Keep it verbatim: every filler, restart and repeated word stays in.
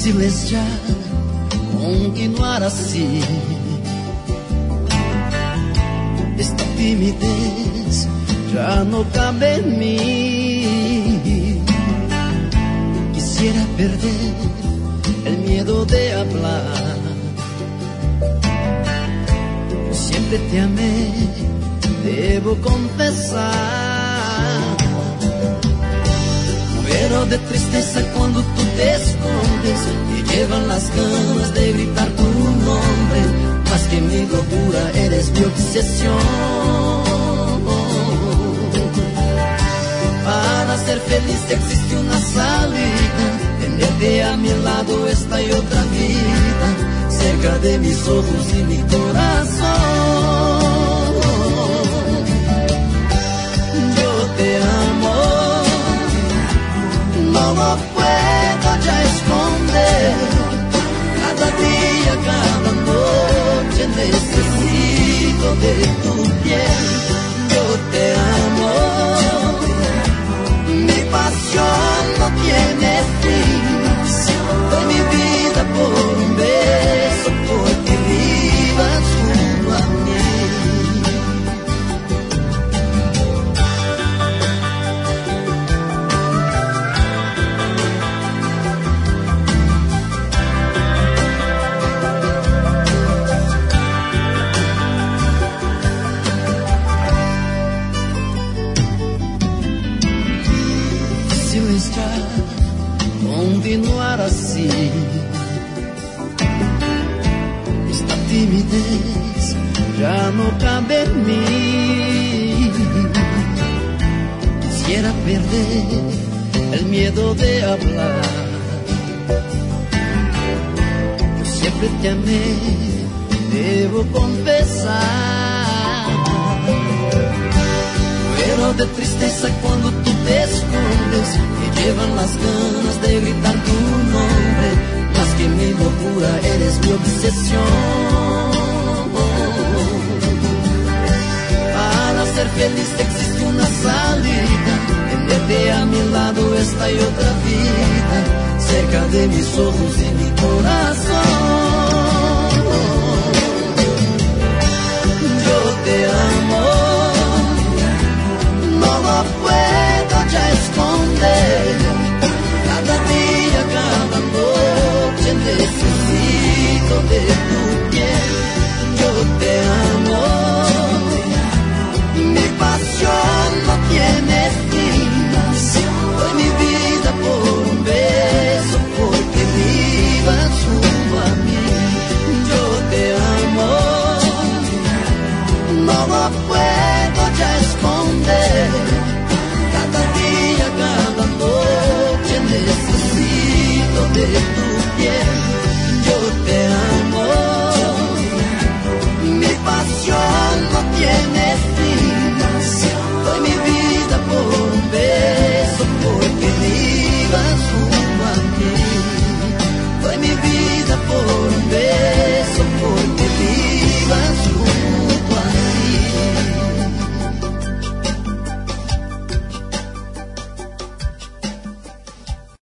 difíciles ya continuar así. Esta timidez ya no cabe en mí. Quisiera perder el miedo de hablar. Yo siempre te amé, debo confesar. Muero de tristeza cuando tú te escondes y llevan las ganas de gritar tu nombre. Más que mi locura, eres mi obsesión. Para ser feliz existe una salida. Tenerte a mi lado esta y otra vida, cerca de mis ojos y mi corazón. Yo te amo, no lo puedo ya esconder. Cada día, cada noche necesito de tu piel. Yo te amo, mi pasión no tiene fin. Doy mi vida por un beso, porque vivas junto a mí. Difícil ya continuar así. Esta timidez ya no cabe en mí. Quisiera perder el miedo de hablar. Yo siempre te amé, debo confesar. Muero de tristeza cuando tú te escondes y llevan las ganas de gritar tu nombre. Más que mi locura, eres mi obsesión. Para ser feliz existe una salida. Tenerte a mi lado esta y otra vida, cerca de mis ojos y mi corazón.